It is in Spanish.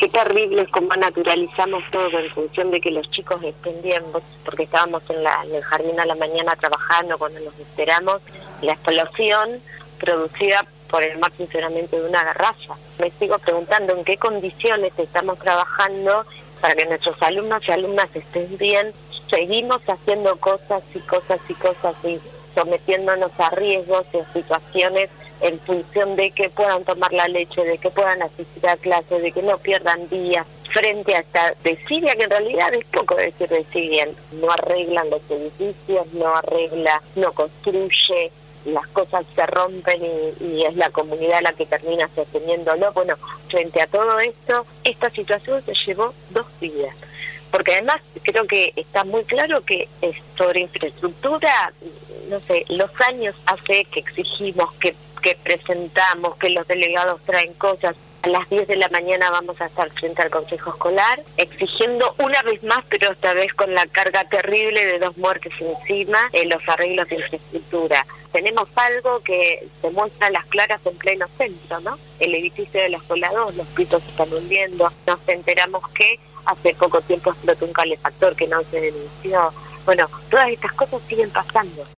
Qué terrible cómo naturalizamos todo en función de que los chicos estén bien, porque estábamos en el jardín a la mañana trabajando cuando nos enteramos la explosión producida por el mal funcionamiento de una garrafa. Me sigo preguntando en qué condiciones estamos trabajando para que nuestros alumnos y alumnas estén bien. Seguimos haciendo cosas y sometiéndonos a riesgos y a situaciones en función de que puedan tomar la leche, de que puedan asistir a clases, de que no pierdan días frente a esta desidia, que en realidad es poco decir desidia. No arreglan los edificios, no construye, las cosas se rompen y es la comunidad la que termina sosteniéndolo. Bueno, frente a todo esto, esta situación se llevó 2 vidas. Porque además creo que está muy claro que sobre infraestructura, no sé, los años hace que exigimos, que presentamos, que los delegados traen cosas. A las 10 de la mañana vamos a estar frente al Consejo Escolar, exigiendo una vez más, pero esta vez con la carga terrible de 2 muertes encima, los arreglos de infraestructura. Tenemos algo que se muestra a las claras en pleno centro, ¿no? El edificio de la Escuela 2, los pisos se están hundiendo. Nos enteramos que hace poco tiempo explotó un calefactor que no se denunció. Bueno, todas estas cosas siguen pasando.